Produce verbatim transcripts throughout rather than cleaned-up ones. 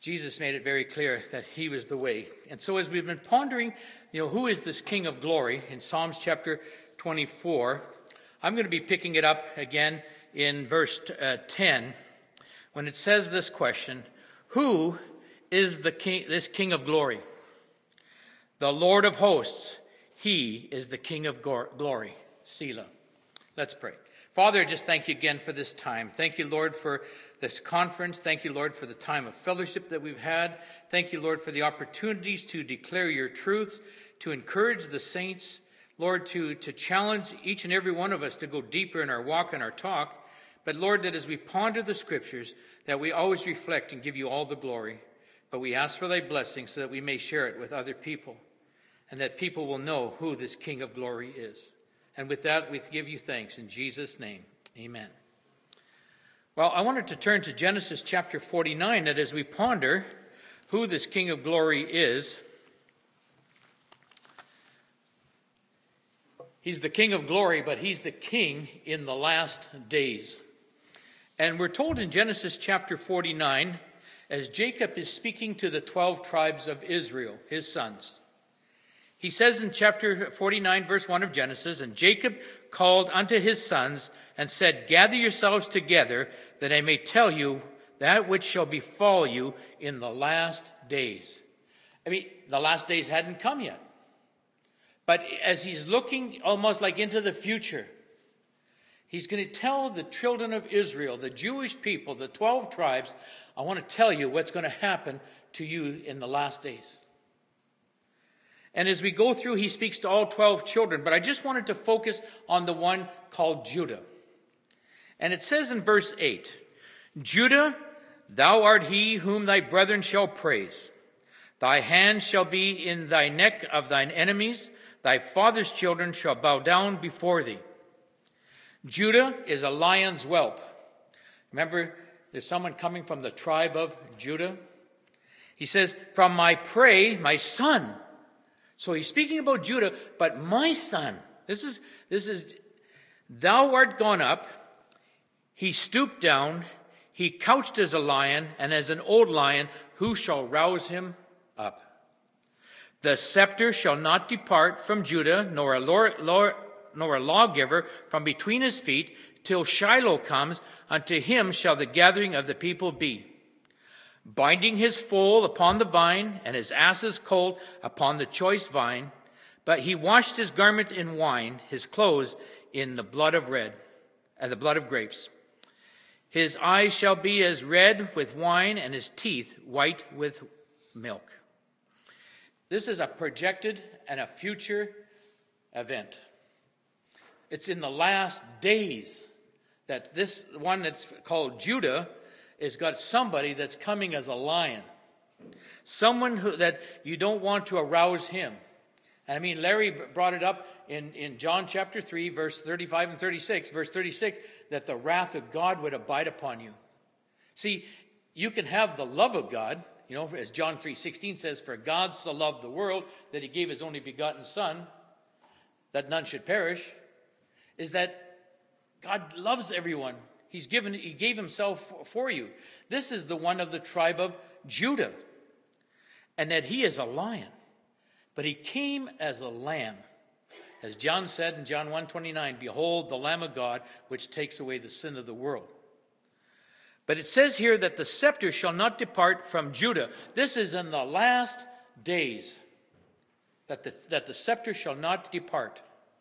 Jesus made it very clear that he was the way. And so as we've been pondering, you know, who is this King of Glory in Psalms chapter twenty-four, I'm going to be picking it up again in verse uh, ten, when it says this question, who is the king, this King of Glory? The Lord of hosts, he is the King of glory. Selah. Let's pray. Father, I just thank you again for this time. Thank you, Lord, for this conference. Thank you, Lord, for the time of fellowship that we've had. Thank you, Lord, for the opportunities to declare your truths, to encourage the saints, Lord, to, to challenge each and every one of us to go deeper in our walk and our talk. But, Lord, that as we ponder the scriptures, that we always reflect and give you all the glory. But we ask for thy blessing so that we may share it with other people, and that people will know who this King of Glory is. And with that, we give you thanks in Jesus' name. Amen. Well, I wanted to turn to Genesis chapter forty-nine, that as we ponder who this King of Glory is, he's the King of Glory, but he's the King in the last days. And we're told in Genesis chapter forty-nine, as Jacob is speaking to the twelve tribes of Israel, his sons, he says in chapter forty-nine, verse one of Genesis, and Jacob called unto his sons and said, gather yourselves together, that I may tell you that which shall befall you in the last days. I mean, the last days hadn't come yet. But as he's looking almost like into the future, he's going to tell the children of Israel, the Jewish people, the twelve tribes, I want to tell you what's going to happen to you in the last days. And as we go through, he speaks to all twelve children, but I just wanted to focus on the one called Judah. And it says in verse eight, Judah, thou art he whom thy brethren shall praise. Thy hand shall be in thy neck of thine enemies. Thy father's children shall bow down before thee. Judah is a lion's whelp. Remember, there's someone coming from the tribe of Judah. He says, from my prey, my son. So he's speaking about Judah, but my son. This is, this is, thou art gone up. He stooped down. He couched as a lion, and as an old lion, who shall rouse him up? The scepter shall not depart from Judah, nor a, law, law, nor a lawgiver from between his feet, till Shiloh comes. Unto him shall the gathering of the people be. Binding his foal upon the vine, and his ass's colt upon the choice vine. But he washed his garment in wine, his clothes in the blood of red, and the blood of grapes. His eyes shall be as red with wine, and his teeth white with milk. This is a projected and a future event. It's in the last days that this one that's called Judah has got somebody that's coming as a lion. Someone who, that you don't want to arouse him. And I mean, Larry brought it up in, in John chapter three, verse thirty-five and thirty-six. Verse thirty-six, that the wrath of God would abide upon you. See, you can have the love of God, you know, as John three sixteen says, for God so loved the world that he gave his only begotten son, that none should perish, is that God loves everyone. He's given, he gave himself for you. This is the one of the tribe of Judah. And that he is a lion. But he came as a lamb. As John said in John one twenty-nine, behold the Lamb of God, which takes away the sin of the world. But it says here that the scepter shall not depart from Judah. This is in the last days. That the, that the scepter shall not depart.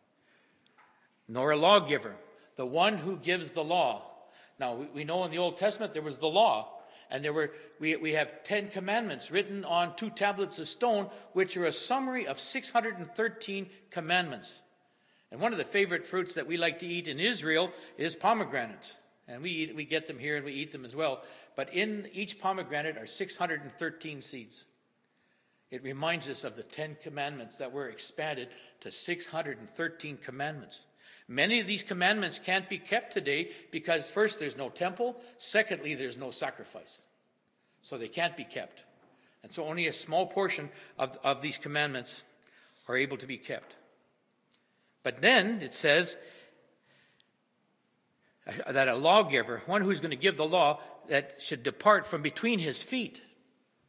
Nor a lawgiver. The one who gives the law. Now, we know in the Old Testament there was the law, and there were we, we have Ten Commandments written on two tablets of stone, which are a summary of six hundred thirteen commandments. And one of the favorite fruits that we like to eat in Israel is pomegranates. And we eat, we get them here and we eat them as well. But in each pomegranate are six hundred thirteen seeds. It reminds us of the Ten Commandments that were expanded to six hundred thirteen commandments. Many of these commandments can't be kept today because first, there's no temple. Secondly, there's no sacrifice. So they can't be kept. And so only a small portion of, of these commandments are able to be kept. But then it says that a lawgiver, one who's going to give the law, that should depart from between his feet.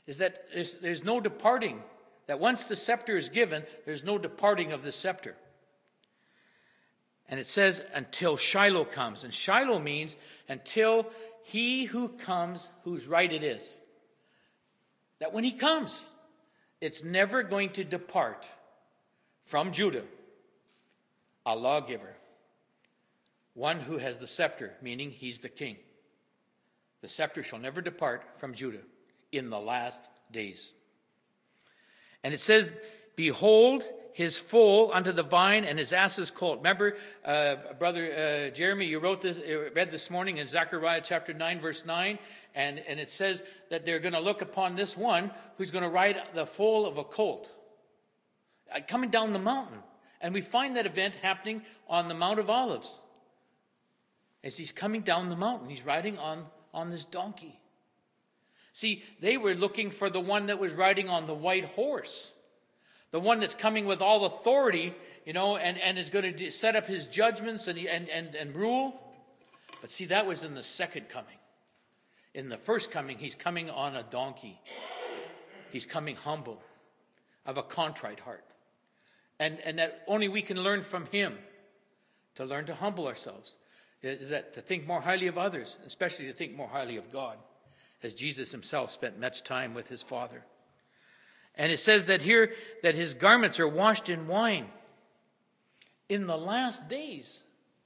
is that there's, there's no departing. That once the scepter is given, there's no departing of the scepter. And it says, until Shiloh comes. And Shiloh means until he who comes, whose right it is. That when he comes, it's never going to depart from Judah, a lawgiver. One who has the scepter, meaning he's the king. The scepter shall never depart from Judah in the last days. And it says, behold, his foal unto the vine and his ass's colt. Remember, uh, Brother uh, Jeremy, you wrote this, uh, read this morning in Zechariah chapter nine, verse nine, and, and it says that they're going to look upon this one who's going to ride the foal of a colt uh, coming down the mountain. And we find that event happening on the Mount of Olives. As he's coming down the mountain, he's riding on, on this donkey. See, they were looking for the one that was riding on the white horse. The one that's coming with all authority, you know, and, and is going to set up his judgments and, and, and, and rule. But see, that was in the second coming. In the first coming, he's coming on a donkey. He's coming humble, of a contrite heart. And, and that only we can learn from him, to learn to humble ourselves. Is that to think more highly of others, especially to think more highly of God, as Jesus himself spent much time with his Father. And it says that here, that his garments are washed in wine in the last days.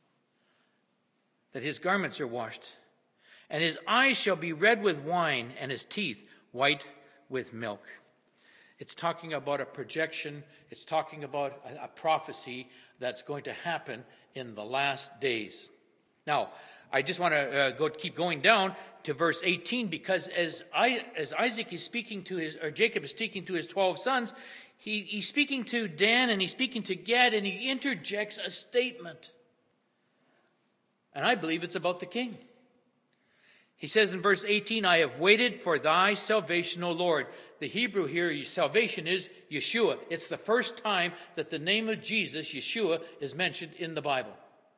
That his garments are washed. And his eyes shall be red with wine, and his teeth white with milk. It's talking about a projection. It's talking about a, a prophecy that's going to happen in the last days. Now, I just want to uh, go keep going down to verse eighteen, because as I, as Isaac is speaking to his, or Jacob is speaking to his twelve sons, he, he's speaking to Dan and he's speaking to Gad, and he interjects a statement. And I believe it's about the king. He says in verse eighteen, I have waited for thy salvation, O Lord. The Hebrew here, salvation is Yeshua. It's the first time that the name of Jesus, Yeshua, is mentioned in the Bible.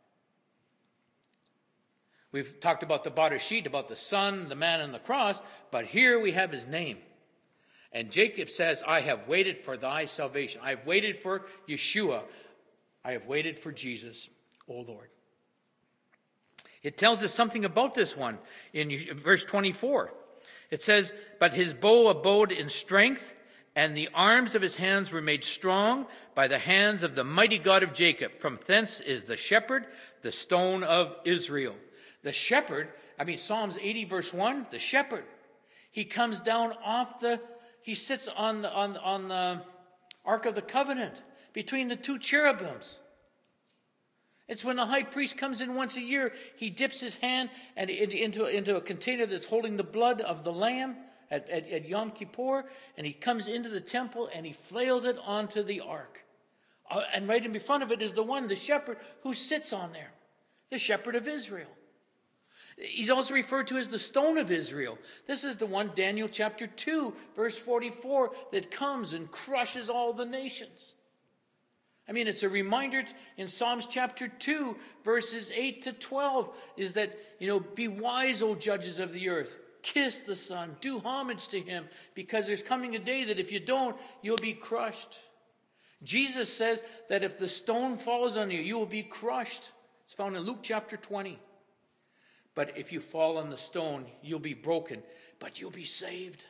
We've talked about the Barashit, about the Son, the man on the cross, but here we have his name. And Jacob says, I have waited for thy salvation. I have waited for Yeshua. I have waited for Jesus, O Lord. It tells us something about this one in verse twenty-four. It says, but his bow abode in strength, and the arms of his hands were made strong by the hands of the mighty God of Jacob. From thence is the shepherd, the stone of Israel. The shepherd, I mean, Psalms eighty, verse one, the shepherd. He comes down off the, he sits on the, on, on the Ark of the Covenant between the two cherubims. It's when the high priest comes in once a year, he dips his hand and into, into a container that's holding the blood of the lamb at, at, at Yom Kippur, and he comes into the temple and he flails it onto the ark. Uh, and right in front of it is the one, the shepherd, who sits on there, the shepherd of Israel. He's also referred to as the stone of Israel. This is the one, Daniel chapter two, verse forty-four, that comes and crushes all the nations. I mean, it's a reminder in Psalms chapter two, verses eight to twelve, is that, you know, be wise, O judges of the earth. Kiss the Son. Do homage to him, because there's coming a day that if you don't, you'll be crushed. Jesus says that if the stone falls on you, you will be crushed. It's found in Luke chapter twenty. But if you fall on the stone, you'll be broken, but you'll be saved.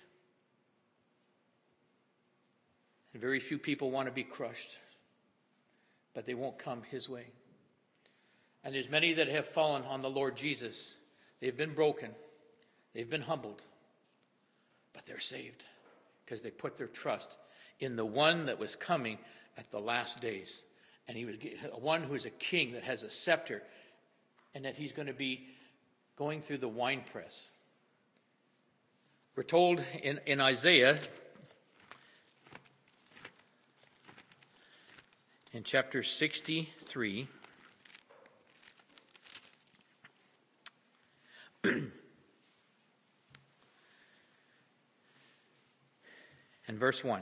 And very few people want to be crushed, but they won't come his way. And there's many that have fallen on the Lord Jesus. They've been broken. They've been humbled. But they're saved because they put their trust in the one that was coming at the last days. And he was one who is a king that has a scepter, and that he's going to be going through the winepress. We're told in, in Isaiah, in chapter sixty-three, and verse one.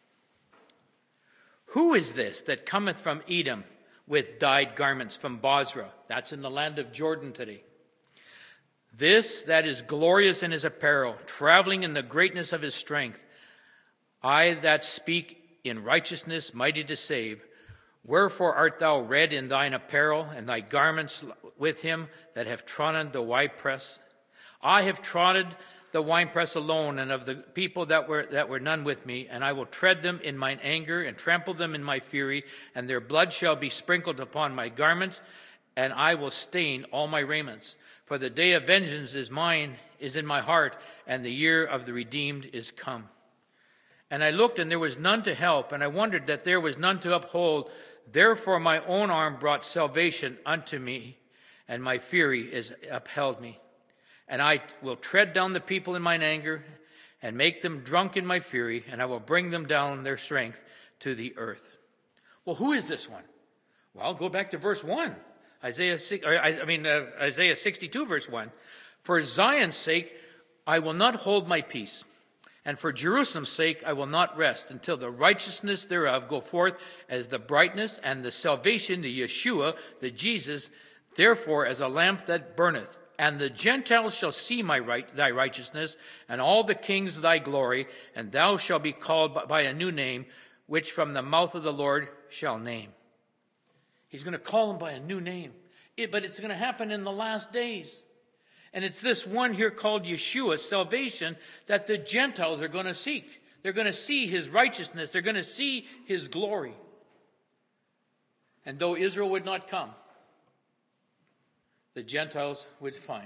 Who is this that cometh from Edom with dyed garments from Bozrah? That's in the land of Jordan today. This that is glorious in his apparel, traveling in the greatness of his strength. I that speak in righteousness, mighty to save. Wherefore art thou red in thine apparel, and thy garments with him that have trodden the winepress? I have trodden the winepress alone, and of the people that were that were none with me, and I will tread them in mine anger, and trample them in my fury, and their blood shall be sprinkled upon my garments, and I will stain all my raiments. For the day of vengeance is mine, is in my heart, and the year of the redeemed is come. And I looked, and there was none to help, and I wondered that there was none to uphold. Therefore my own arm brought salvation unto me, and my fury is upheld me. And I will tread down the people in mine anger, and make them drunk in my fury, and I will bring them down their strength to the earth. Well, who is this one? Well, go back to verse one. Isaiah, or I mean uh, Isaiah sixty-two, verse one. For Zion's sake I will not hold my peace, and for Jerusalem's sake I will not rest, until the righteousness thereof go forth as the brightness, and the salvation, the Yeshua, the Jesus, therefore as a lamp that burneth. And the Gentiles shall see my right, thy righteousness, and all the kings thy glory, and thou shalt be called by a new name, which from the mouth of the Lord shall name. He's going to call him by a new name. It, but it's going to happen in the last days. And it's this one here called Yeshua, salvation, that the Gentiles are going to seek. They're going to see his righteousness. They're going to see his glory. And though Israel would not come, the Gentiles would find.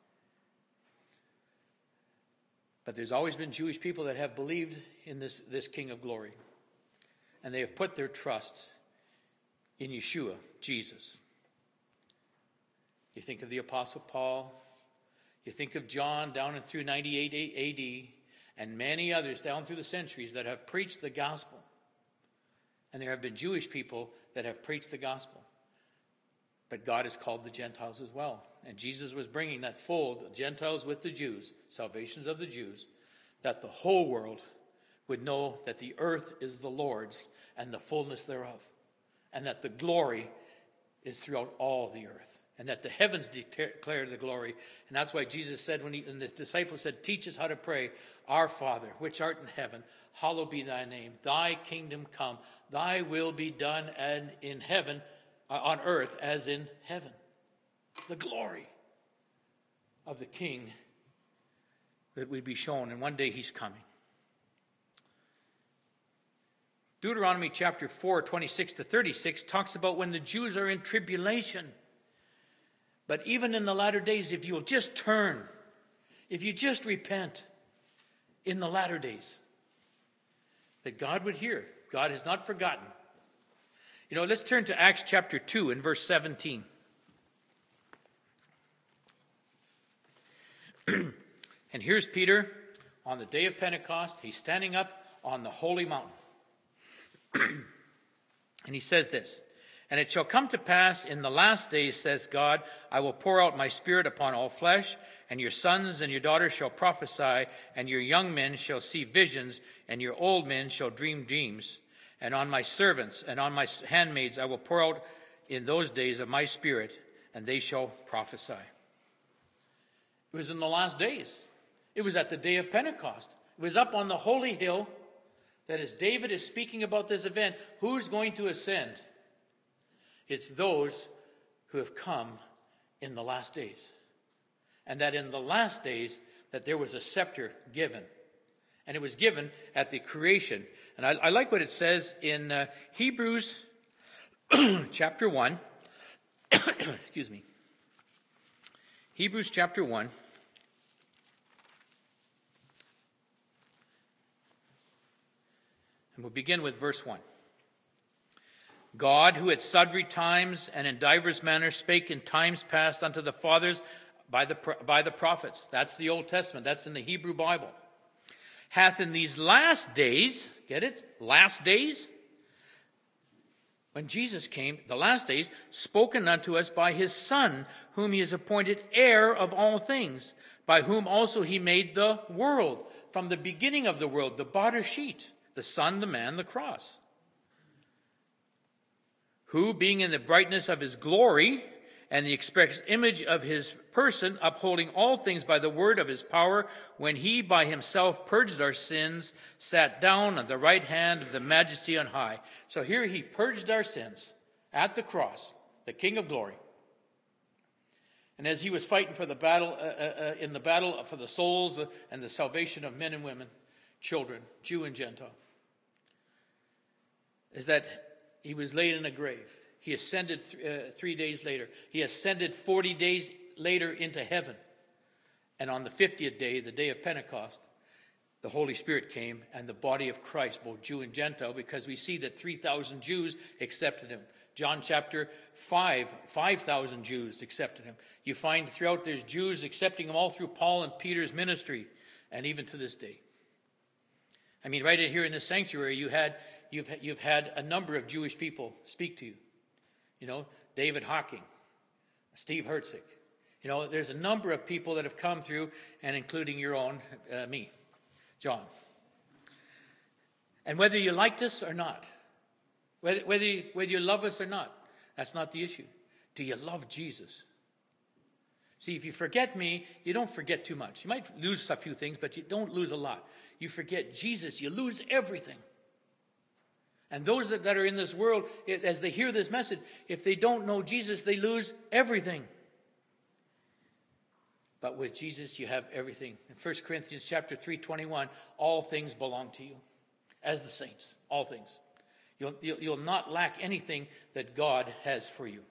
But there's always been Jewish people that have believed in this, this King of glory. And they have put their trust in Yeshua, Jesus. You think of the Apostle Paul. You think of John down and through ninety-eight A D, and many others down through the centuries that have preached the gospel. And there have been Jewish people that have preached the gospel. But God has called the Gentiles as well. And Jesus was bringing that fold, the Gentiles with the Jews, salvations of the Jews, that the whole world would know that the earth is the Lord's and the fullness thereof, and that the glory is throughout all the earth, and that the heavens declare the glory. And that's why Jesus said, when he, and the disciples said, teach us how to pray, our Father, which art in heaven, hallowed be thy name. Thy kingdom come, thy will be done and in heaven, uh, on earth as in heaven. The glory of the King that would be shown, and one day he's coming. Deuteronomy chapter four, twenty-six to thirty-six talks about when the Jews are in tribulation. But even in the latter days, if you'll just turn, if you just repent in the latter days, that God would hear. God has not forgotten. You know, let's turn to Acts chapter two and verse seventeen. And here's Peter on the day of Pentecost. He's standing up on the holy mountain. And he says this, and it shall come to pass in the last days, says God, I will pour out my spirit upon all flesh, and your sons and your daughters shall prophesy, and your young men shall see visions, and your old men shall dream dreams. And on my servants and on my handmaids I will pour out in those days of my spirit, and they shall prophesy. It was in the last days. It was at the day of Pentecost. It was up on the holy hill. That as David is speaking about this event, who's going to ascend? It's those who have come in the last days. And that in the last days, that there was a scepter given. And it was given at the creation. And I, I like what it says in uh, Hebrews chapter one. Excuse me. Hebrews chapter one. And we'll begin with verse one. God, who at sundry times and in divers manners spake in times past unto the fathers by the, by the prophets. That's the Old Testament. That's in the Hebrew Bible. Hath in these last days, get it? Last days? When Jesus came, the last days, spoken unto us by his Son, whom he has appointed heir of all things, by whom also he made the world. From the beginning of the world, the Bereshit. The Son, the man, the cross. Who, being in the brightness of his glory, and the express image of his person, upholding all things by the word of his power, when he by himself purged our sins, sat down on the right hand of the majesty on high. So here he purged our sins at the cross, the King of glory. And as he was fighting for the battle, uh, uh, in the battle for the souls and the salvation of men and women, children, Jew and Gentile, is that he was laid in a grave. He ascended th- uh, three days later. He ascended forty days later into heaven. And on the fiftieth day, the day of Pentecost, the Holy Spirit came, and the body of Christ, both Jew and Gentile, because we see that three thousand Jews accepted him. John chapter five, five thousand Jews accepted him. You find throughout there's Jews accepting him all through Paul and Peter's ministry, and even to this day. I mean, right in here in the sanctuary, you had you've you've had a number of Jewish people speak to you. You know, David Hawking, Steve Herzig. You know, there's a number of people that have come through, and including your own, uh, me, John. And whether you like this or not, whether whether you, whether you love us or not, that's not the issue. Do you love Jesus? See, if you forget me, you don't forget too much. You might lose a few things, but you don't lose a lot. You forget Jesus, you lose everything. And those that, that are in this world, it, as they hear this message, if they don't know Jesus, they lose everything. But with Jesus, you have everything. In First Corinthians chapter three, twenty-one, all things belong to you. As the saints, all things. You'll, you'll, you'll not lack anything that God has for you.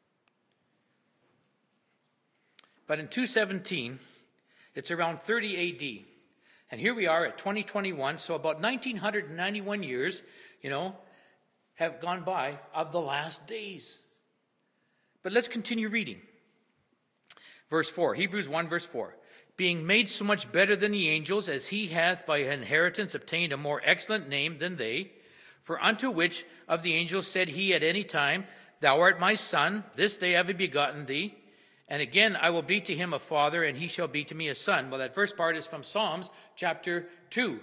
But in two seventeen, it's around thirty A D. And here we are at twenty twenty-one, so about nineteen ninety-one years, you know, have gone by of the last days. But let's continue reading. Verse four, Hebrews one, verse four. Being made so much better than the angels, as he hath by inheritance obtained a more excellent name than they. For unto which of the angels said he at any time, Thou art my son, this day have I begotten thee. And again, I will be to him a father, and he shall be to me a son. Well, that first part is from Psalms chapter two.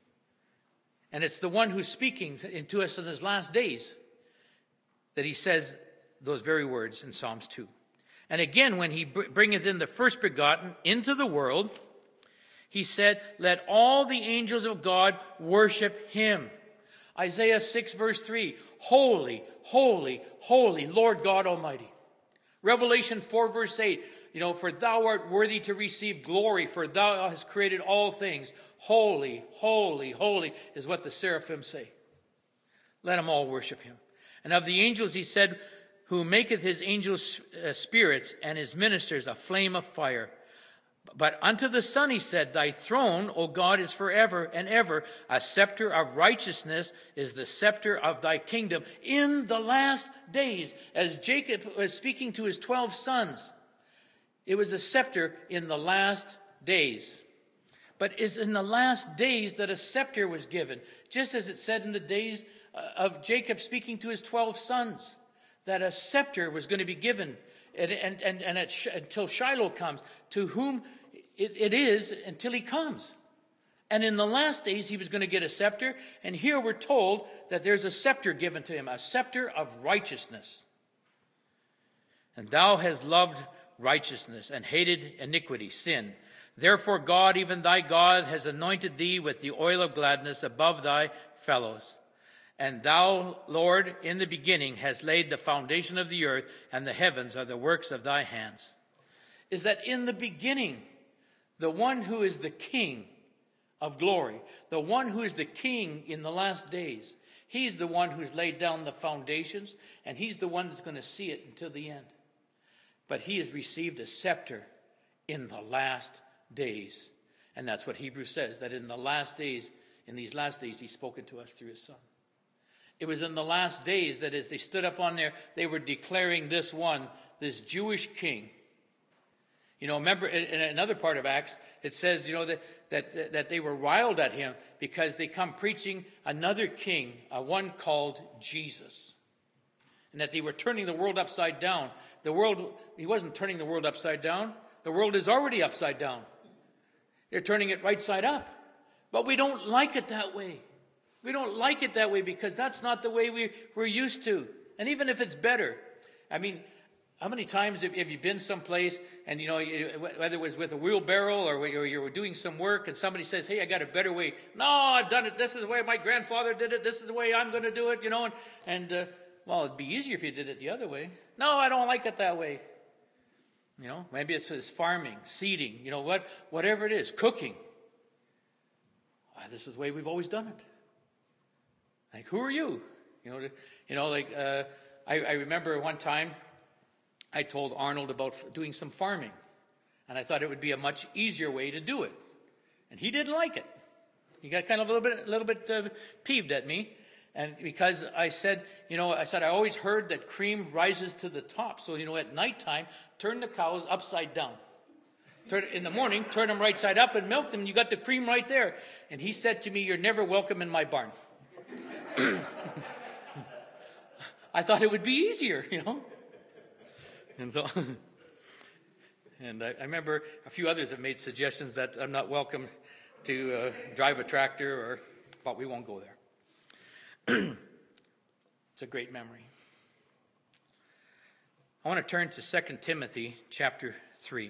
And it's the one who's speaking to us in his last days that he says those very words in Psalms two. And again, when he bringeth in the first begotten into the world, he said, Let all the angels of God worship him. Isaiah six, verse three, Holy, holy, holy, Lord God Almighty. Revelation four, verse eight, you know, for thou art worthy to receive glory, for thou hast created all things. Holy, holy, holy is what the seraphim say. Let them all worship him. And of the angels he said, who maketh his angels uh, spirits and his ministers a flame of fire. But unto the Son he said, Thy throne, O God, is forever and ever. A scepter of righteousness is the scepter of thy kingdom in the last days. As Jacob was speaking to his twelve sons, it was a scepter in the last days. But it's in the last days that a scepter was given, just as it said in the days of Jacob speaking to his twelve sons, that a scepter was going to be given and, and, and, and at, until Shiloh comes, to whom it, it is until he comes. And in the last days, he was going to get a scepter. And here we're told that there's a scepter given to him, a scepter of righteousness. And thou hast loved righteousness and hated iniquity, sin. Therefore God, even thy God, has anointed thee with the oil of gladness above thy fellows. And thou, Lord, in the beginning hast laid the foundation of the earth, and the heavens are the works of thy hands. Is that in the beginning, the one who is the King of glory, the one who is the King in the last days, he's the one who's laid down the foundations, and he's the one that's going to see it until the end. But he has received a scepter in the last days. And that's what Hebrews says, that in the last days, in these last days, he's spoken to us through his Son. It was in the last days that as they stood up on there, they were declaring this one, this Jewish king. You know, remember in another part of Acts, it says, you know, that, that, that they were riled at him because they come preaching another king, uh, one called Jesus. And that they were turning the world upside down. The world, he wasn't turning the world upside down. The world is already upside down. They're turning it right side up. But we don't like it that way. We don't like it that way because that's not the way we, we're used to. And even if it's better, I mean, How many times have, have you been someplace and, you know, you, whether it was with a wheelbarrow or, or you were doing some work and somebody says, hey, I got a better way. No, I've done it. This is the way my grandfather did it. This is the way I'm going to do it, you know. And, and uh, well, it'd be easier if you did it the other way. No, I don't like it that way. You know, maybe it's, it's farming, seeding, you know, what, whatever it is, cooking. Ah, this is the way we've always done it. Like, who are you? You know, you know, like uh, I, I remember one time, I told Arnold about doing some farming, and I thought it would be a much easier way to do it, and he didn't like it. He got kind of a little bit, a little bit uh, peeved at me, and because I said, you know, I said I always heard that cream rises to the top, so you know, at nighttime, turn the cows upside down. Turn in the morning, turn them right side up and milk them. You got the cream right there. And he said to me, "You're never welcome in my barn." I thought it would be easier, you know. And so, and I, I remember a few others have made suggestions that I'm not welcome to uh, drive a tractor, or, but we won't go there. It's a great memory. I want to turn to Second Timothy chapter three.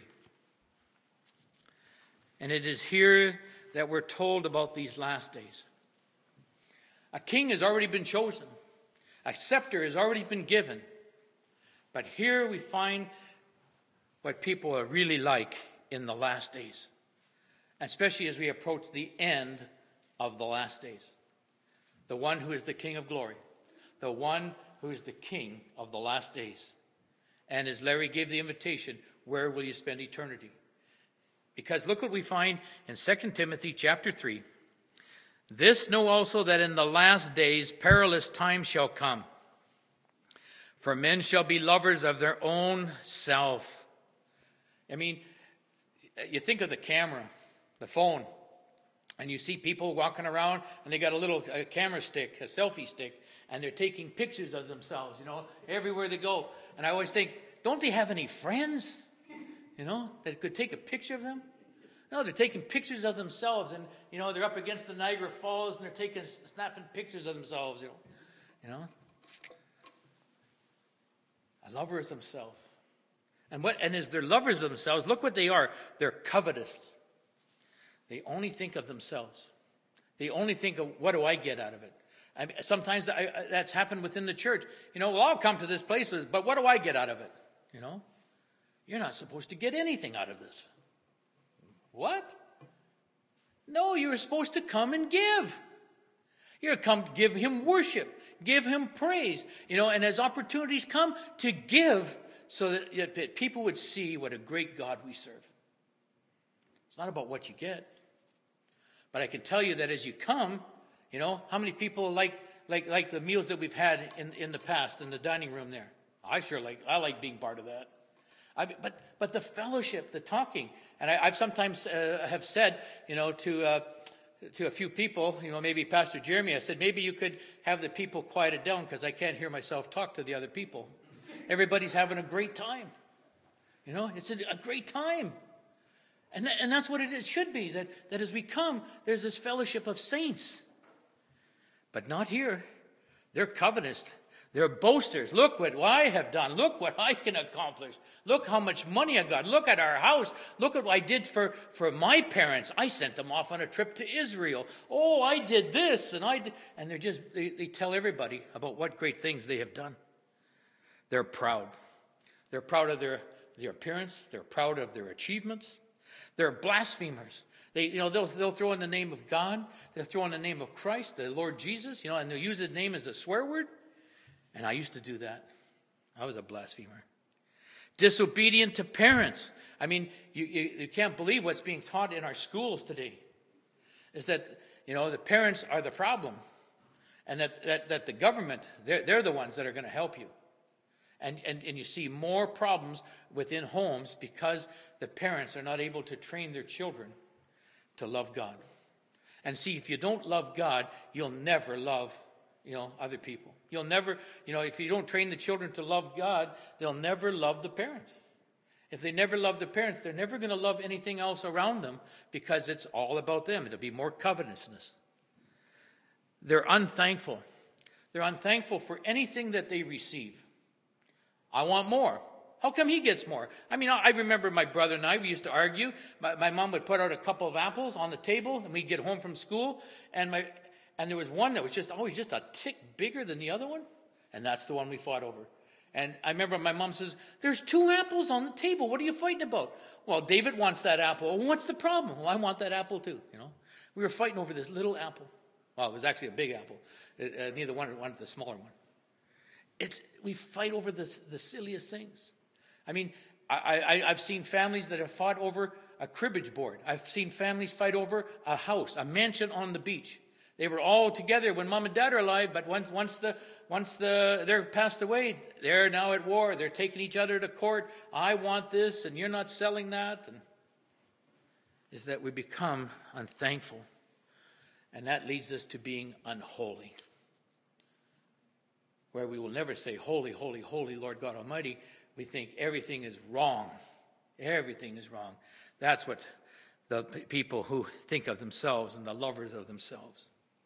And it is here that we're told about these last days. A king has already been chosen. A scepter has already been given. But here we find what people are really like in the last days, especially as we approach the end of the last days. The one who is the King of glory, the one who is the King of the last days. And as Larry gave the invitation, where will you spend eternity? Because look what we find in Second Timothy chapter three. This know also that in the last days perilous times shall come. For men shall be lovers of their own self. I mean, you think of the camera, the phone, and you see people walking around and they got a little a camera stick, a selfie stick, and they're taking pictures of themselves, you know, everywhere they go. And I always think, don't they have any friends, you know, that could take a picture of them? No, they're taking pictures of themselves, and, you know, they're up against the Niagara Falls, and they're taking, snapping pictures of themselves, you know. You know? A lover is himself. And what? And as they're lovers of themselves, look what they are. They're covetous. They only think of themselves. They only think of, what do I get out of it? I mean, sometimes I, that's happened within the church. You know, well, I'll come to this place, but what do I get out of it? You know? You're not supposed to get anything out of this. What? No, you're supposed to come and give. You're to come give him worship, give him praise, you know, and as opportunities come, to give so that, that people would see what a great God we serve. It's not about what you get. But I can tell you that as you come, you know, how many people like like like the meals that we've had in, in the past in the dining room there? I sure like, I like being part of that. I, but but the fellowship, the talking, and I, I've sometimes uh, have said, you know, to uh, to a few people, you know, maybe Pastor Jeremy, I said, maybe you could have the people quieted down because I can't hear myself talk to the other people. Everybody's having a great time. You know, it's a, a great time. And, th- and that's what it is, should be, that, that as we come, there's this fellowship of saints. But not here. They're covetous. They're boasters. Look what I have done. Look what I can accomplish. Look how much money I got. Look at our house. Look at what I did for, for my parents. I sent them off on a trip to Israel. Oh, I did this. And I did. And they're just, they, they tell everybody about what great things they have done. They're proud. They're proud of their, their appearance. They're proud of their achievements. They're blasphemers. They, you know, they'll, they'll throw in the name of God. They'll throw in the name of Christ, the Lord Jesus, you know, and they'll use the name as a swear word. And I used to do that. I was a blasphemer. Disobedient to parents. I mean, you, you, you can't believe what's being taught in our schools today. Is that, you know, the parents are the problem. And that, that, that the government, they're, they're the ones that are going to help you. And, and, and you see more problems within homes because the parents are not able to train their children to love God. And see, if you don't love God, you'll never love, you know, other people. You'll never, you know, if you don't train the children to love God, they'll never love the parents. If they never love the parents, they're never going to love anything else around them because it's all about them. It'll be more covetousness. They're unthankful. They're unthankful for anything that they receive. I want more. How come he gets more? I mean, I remember my brother and I, we used to argue. My, my mom would put out a couple of apples on the table, and we'd get home from school, and my and there was one that was just always just a tick bigger than the other one, and that's the one we fought over. And I remember my mom says, there's two apples on the table. What are you fighting about? Well, David wants that apple. Well, what's the problem? Well, I want that apple too, you know. We were fighting over this little apple. Well, it was actually a big apple. Uh, neither one wanted the smaller one. It's we fight over the, the silliest things. I mean, I, I, I've seen families that have fought over a cribbage board. I've seen families fight over a house, a mansion on the beach. They were all together when mom and dad are alive, but once, once the once the they're passed away, they're now at war. They're taking each other to court. I want this, and you're not selling that. And is that we become unthankful, and that leads us to being unholy, where we will never say, holy, holy, holy, Lord God Almighty. We think everything is wrong. Everything is wrong. That's what the people who think of themselves and the lovers of themselves.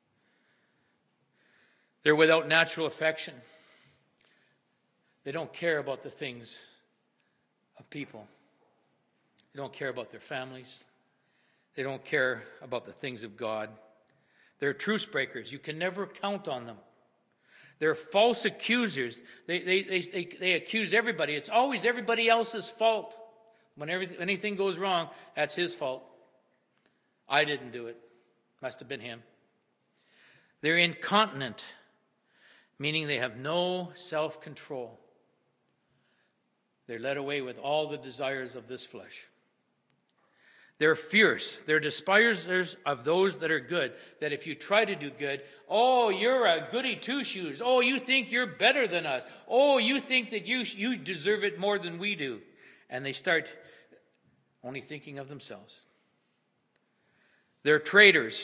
They're without natural affection. They don't care about the things of people. They don't care about their families. They don't care about the things of God. They're truce breakers. You can never count on them. They're false accusers. They, they, they, they, they accuse everybody. It's always everybody else's fault. When everything, anything goes wrong, that's his fault. I didn't do it. Must have been him. They're incontinent, meaning they have no self-control. They're led away with all the desires of this flesh. They're fierce. They're despisers of those that are good. That if you try to do good, oh, you're a goody two-shoes. Oh, you think you're better than us. Oh, you think that you, you deserve it more than we do. And they start only thinking of themselves. They're traitors.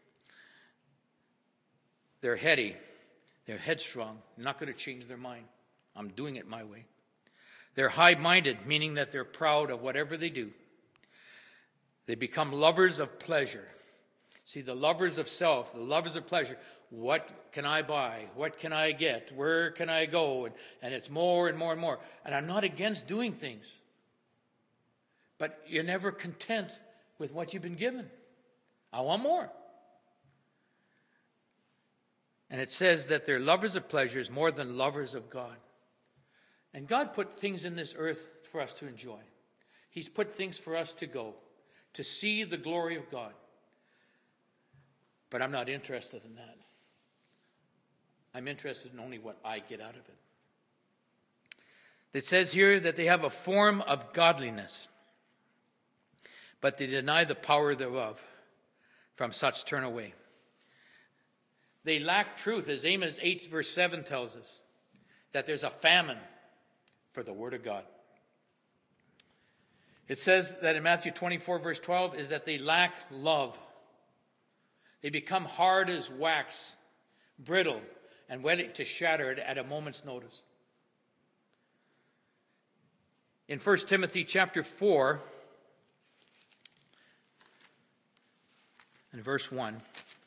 They're heady. They're headstrong. Not going to change their mind. I'm doing it my way. They're high-minded, meaning that they're proud of whatever they do. They become lovers of pleasure. See, the lovers of self, the lovers of pleasure. What can I buy? What can I get? Where can I go? And, and it's more and more and more. And I'm not against doing things. But you're never content with what you've been given. I want more. And it says that they're lovers of pleasures more than lovers of God. And God put things in this earth for us to enjoy. He's put things for us to go, to see the glory of God. But I'm not interested in that. I'm interested in only what I get out of it. It says here that they have a form of godliness, but they deny the power thereof. From such turn away. They lack truth, as Amos eight verse seven tells us, that there's a famine for the word of God. It says that in Matthew twenty-four verse twelve is that they lack love. They become hard as wax, brittle, and ready to shatter it at a moment's notice. In First Timothy chapter four, in verse one,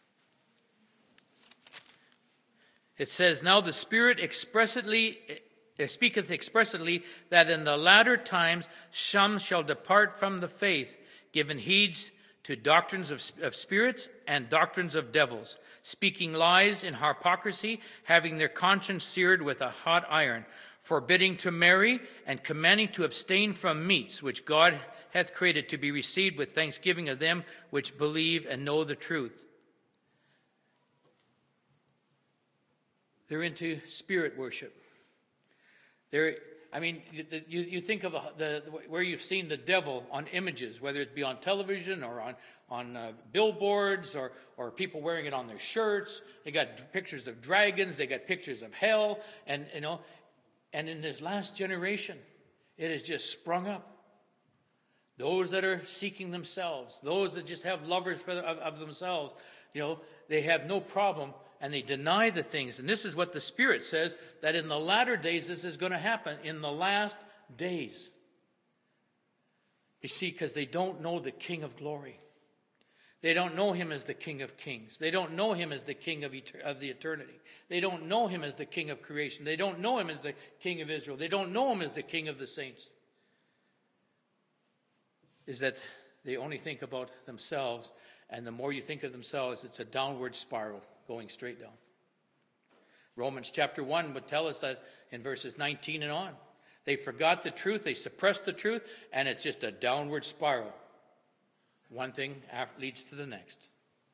it says, now the Spirit expressly speaketh expressly that in the latter times some shall depart from the faith, giving heeds to doctrines of, of spirits and doctrines of devils, speaking lies in hypocrisy, having their conscience seared with a hot iron, forbidding to marry, and commanding to abstain from meats which God hath created to be received with thanksgiving of them which believe and know the truth. They're into spirit worship. They're, I mean, you, you think of the, where you've seen the devil on images, whether it be on television or on, on uh, billboards or, or people wearing it on their shirts. They got pictures of dragons. They got pictures of hell. And, you know, and in this last generation, it has just sprung up. Those that are seeking themselves, those that just have lovers for, of, of themselves, you know, they have no problem and they deny the things. And this is what the Spirit says, that in the latter days this is going to happen, in the last days. You see, because they don't know the King of glory. They don't know him as the King of Kings. They don't know him as the King of, etern- of the eternity. They don't know him as the King of creation. They don't know him as the King of Israel. They don't know him as the King of the saints. Is that they only think about themselves, and the more you think of themselves, it's a downward spiral going straight down. Romans chapter one would tell us that in verses nineteen and on. They forgot the truth, they suppressed the truth, and it's just a downward spiral. One thing leads to the next.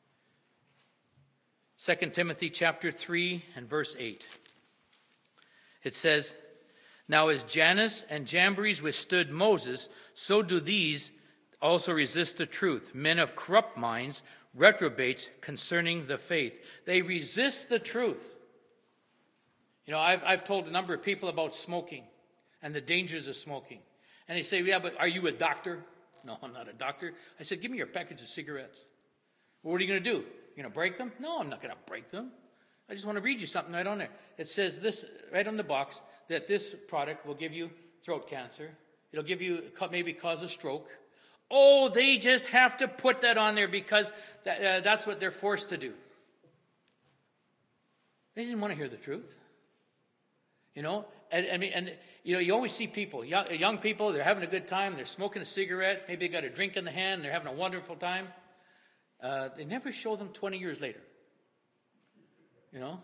Second Timothy chapter three and verse eight. It says, "Now as Jannes and Jambres withstood Moses, so do these also resist the truth. Men of corrupt minds, reprobates concerning the faith." They resist the truth. You know, I've, I've told a number of people about smoking and the dangers of smoking. And they say, "Yeah, but are you a doctor?" "No, I'm not a doctor." I said, "Give me your package of cigarettes." "Well, what are you going to do? You're going to break them?" "No, I'm not going to break them. I just want to read you something right on there. It says this right on the box, that this product will give you throat cancer. It'll give you, maybe cause a stroke. Oh, they just have to put that on there because that, uh, that's what they're forced to do. They didn't want to hear the truth. You know, and, and, and you know, you always see people, young, young people, they're having a good time, they're smoking a cigarette, maybe they got a drink in the hand, they're having a wonderful time. Uh, they never show them twenty years later. You know?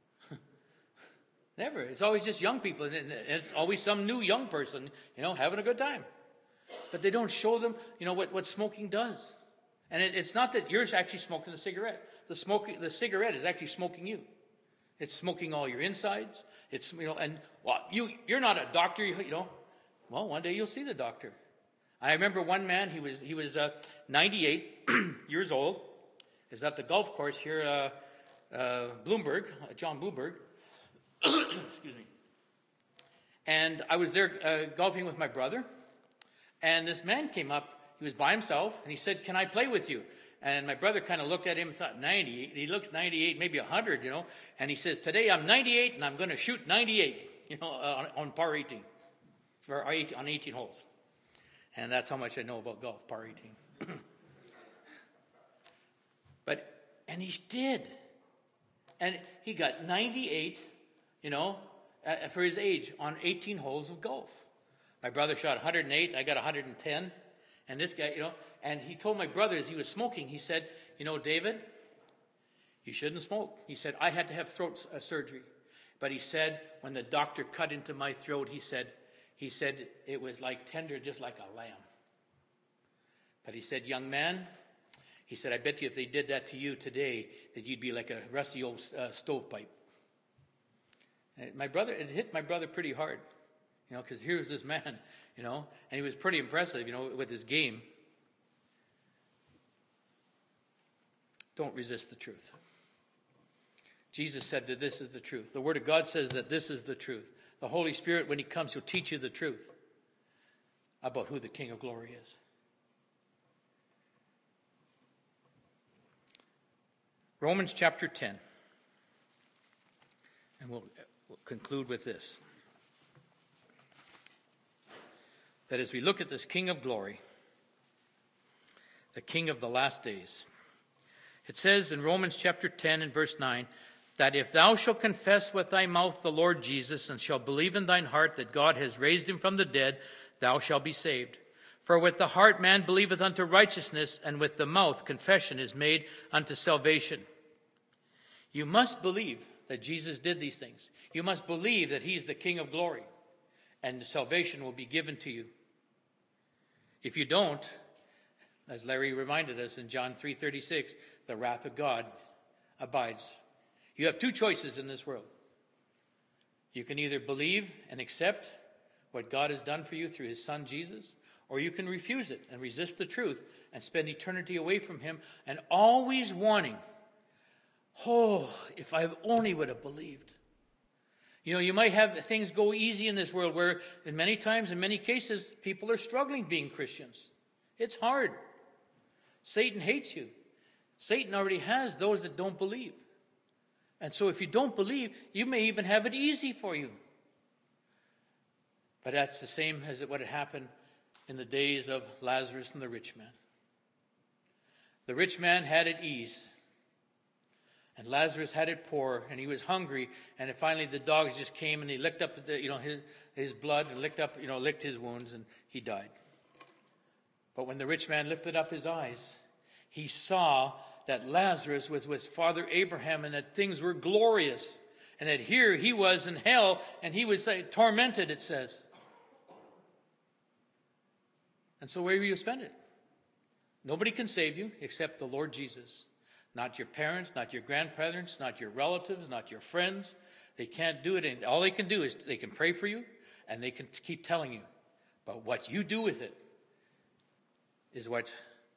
Never. It's always just young people, and it's always some new young person, you know, having a good time. But they don't show them, you know, what, what smoking does. And it, it's not that you're actually smoking the cigarette. The smoking, the cigarette is actually smoking you. It's smoking all your insides. It's, you know, and, well, you, you're not a doctor, you, you know. Well, one day you'll see the doctor. I remember one man, he was he was uh, ninety-eight years old. He was at the golf course here, uh, uh, Bloomberg, uh, John Bloomberg. Excuse me. And I was there uh, golfing with my brother. And this man came up. He was by himself. And he said, "Can I play with you?" And my brother kind of looked at him and thought, ninety-eight. He looks ninety-eight, maybe one hundred, you know. And he says, "Today I'm ninety-eight and I'm going to shoot ninety-eight, you know, uh, on, on par eighteen. Or on eighteen holes." And that's how much I know about golf, par eighteen. But, and he did. And he got ninety-eight, you know, uh, for his age on eighteen holes of golf. My brother shot one hundred eight, I got one hundred ten. And this guy, you know, and he told my brother as he was smoking, he said, "You know, David, you shouldn't smoke." He said, "I had to have throat uh, surgery." But he said, when the doctor cut into my throat, he said, he said it was like tender, just like a lamb. But he said, "Young man," he said, "I bet you if they did that to you today, that you'd be like a rusty old uh, stovepipe." And my brother, it hit my brother pretty hard, you know, because here's this man, you know, and he was pretty impressive, you know, with his game. Don't resist the truth. Jesus said that this is the truth. The Word of God says that this is the truth. The Holy Spirit, when He comes, He'll teach you the truth about who the King of Glory is. Romans chapter ten. And we'll, we'll conclude with this. That as we look at this King of Glory, the King of the last days, it says in Romans chapter ten and verse nine, that if thou shalt confess with thy mouth the Lord Jesus, and shalt believe in thine heart that God has raised him from the dead, thou shalt be saved. For with the heart man believeth unto righteousness, and with the mouth confession is made unto salvation. You must believe that Jesus did these things. You must believe that He is the King of glory, and the salvation will be given to you. If you don't, as Larry reminded us in John three thirty-six, the wrath of God abides. You have two choices in this world. You can either believe and accept what God has done for you through His Son Jesus, or you can refuse it and resist the truth and spend eternity away from Him and always wanting, oh, if I only would have believed. You know, you might have things go easy in this world where in many times, in many cases, people are struggling being Christians. It's hard. Satan hates you. Satan already has those that don't believe. And so if you don't believe, you may even have it easy for you. But that's the same as what had happened in the days of Lazarus and the rich man. The rich man had it ease, and Lazarus had it poor, and he was hungry, and finally the dogs just came and he licked up the, you know, his, his blood and licked up, you know, licked his wounds, and he died. But when the rich man lifted up his eyes, he saw that Lazarus was with Father Abraham and that things were glorious, and that here he was in hell and he was uh, tormented, it says. And so where will you spend it? Nobody can save you except the Lord Jesus. Not your parents, not your grandparents, not your relatives, not your friends. They can't do it. And all they can do is they can pray for you and they can keep telling you. But what you do with it is what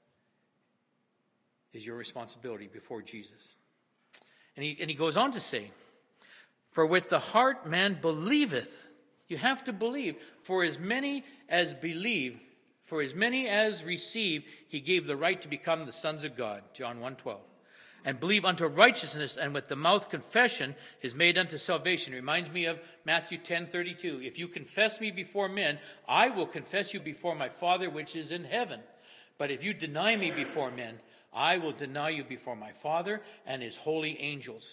is your responsibility before Jesus. And he, and he goes on to say, for with the heart man believeth. You have to believe. For as many as believe, for as many as receive, he gave the right to become the sons of God. John one twelve. And believe unto righteousness, and with the mouth confession is made unto salvation. Reminds me of Matthew ten thirty-two. If you confess me before men, I will confess you before my Father which is in heaven. But if you deny me before men, I will deny you before my Father and his holy angels.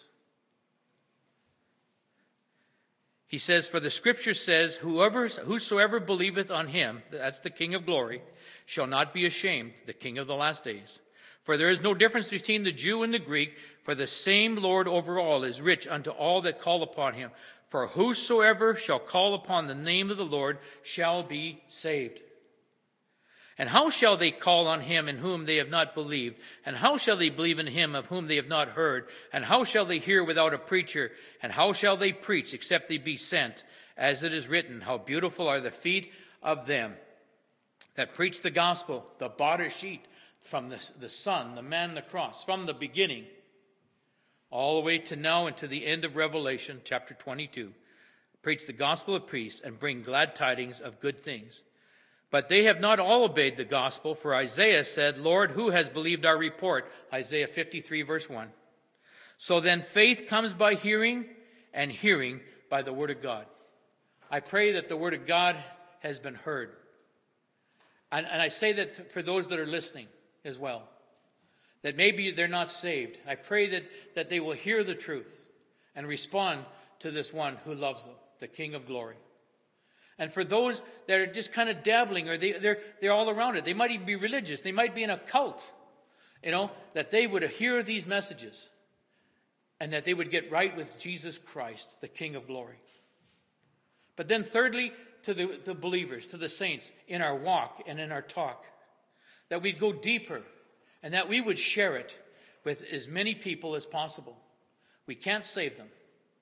He says, for the scripture says, whoever, whosoever believeth on him, that's the King of glory, shall not be ashamed, the King of the last days. For there is no difference between the Jew and the Greek, for the same Lord over all is rich unto all that call upon him. For whosoever shall call upon the name of the Lord shall be saved. And how shall they call on him in whom they have not believed? And how shall they believe in him of whom they have not heard? And how shall they hear without a preacher? And how shall they preach except they be sent? As it is written, how beautiful are the feet of them that preach the gospel, the bought sheet from the, the Son, the man on the cross, from the beginning, all the way to now and to the end of Revelation, chapter twenty-two. Preach the gospel of peace and bring glad tidings of good things. But they have not all obeyed the gospel, for Isaiah said, Lord, who has believed our report? Isaiah fifty-three, verse one. So then faith comes by hearing, and hearing by the word of God. I pray that the word of God has been heard. And, and I say that for those that are listening as well, that maybe they're not saved. I pray that, that they will hear the truth and respond to this one who loves them, the King of glory. And for those that are just kind of dabbling, or they, they're, they're all around it, they might even be religious, they might be in a cult, you know, that they would hear these messages and that they would get right with Jesus Christ, the King of glory. But then thirdly, to the, the believers, to the saints, in our walk and in our talk, that we'd go deeper and that we would share it with as many people as possible. We can't save them.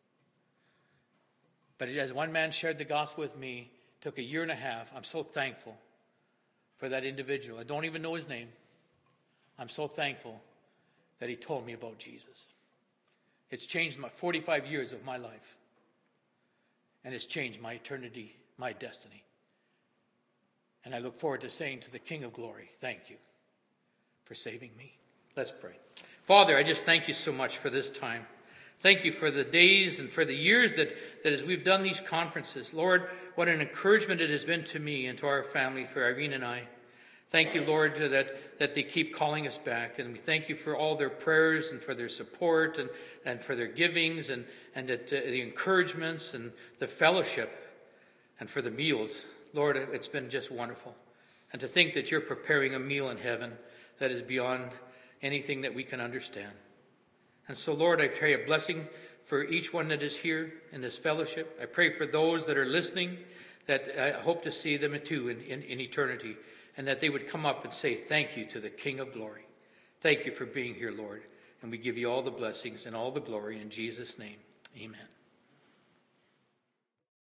But as one man shared the gospel with me, it took a year and a half. I'm so thankful for that individual. I don't even know his name. I'm so thankful that he told me about Jesus. It's changed my forty-five years of my life. And it's changed my eternity, my destiny. And I look forward to saying to the King of glory, thank you for saving me. Let's pray. Father, I just thank you so much for this time. Thank you for the days and for the years that, that as we've done these conferences. Lord, what an encouragement it has been to me and to our family, for Irene and I. Thank you, Lord, that, that they keep calling us back. And we thank you for all their prayers and for their support and, and for their givings and, and that, uh, the encouragements and the fellowship and for the meals. Lord, it's been just wonderful. And to think that you're preparing a meal in heaven that is beyond anything that we can understand. And so, Lord, I pray a blessing for each one that is here in this fellowship. I pray for those that are listening, that I hope to see them too in, in, in eternity, and that they would come up and say thank you to the King of glory. Thank you for being here, Lord. And we give you all the blessings and all the glory in Jesus' name. Amen.